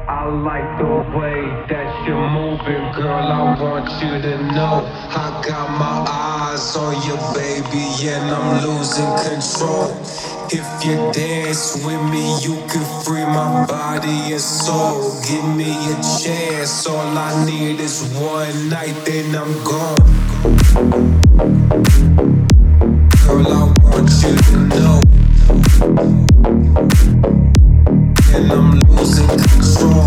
I like the way that you're moving, girl. I want you to know I got my eyes on you, baby, and I'm losing control. If you dance with me, you can free my body and soul. Give me a chance, all I need is one night, then I'm gone. Girl, I want you to know, and I'm losing control.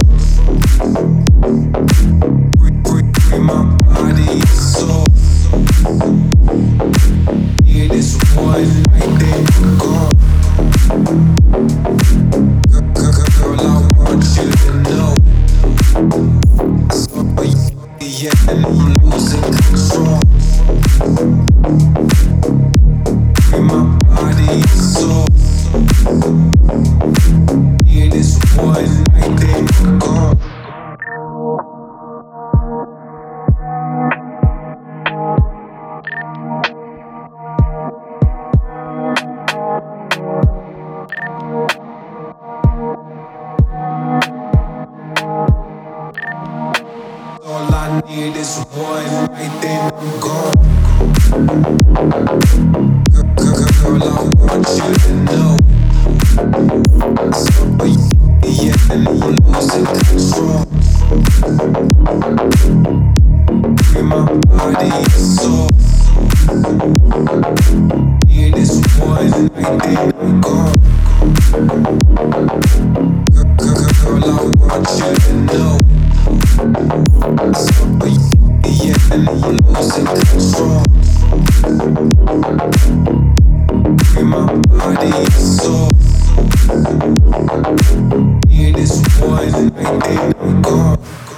Free my body and soul. It is one night, then I'm gone. Girl, I want you to know, yeah, and I'm losing control. Free my body and soul. It is one night, then I'm gone. All I need is one night, then I'm gone. Girl, I want you to know, yeah, and I'm losing control. Free my body and soul. It is one night, then I'm gone. Girl, I want you to know, yeah, and I'm losing control. Free my body and soul. It is one night, then I'm gone.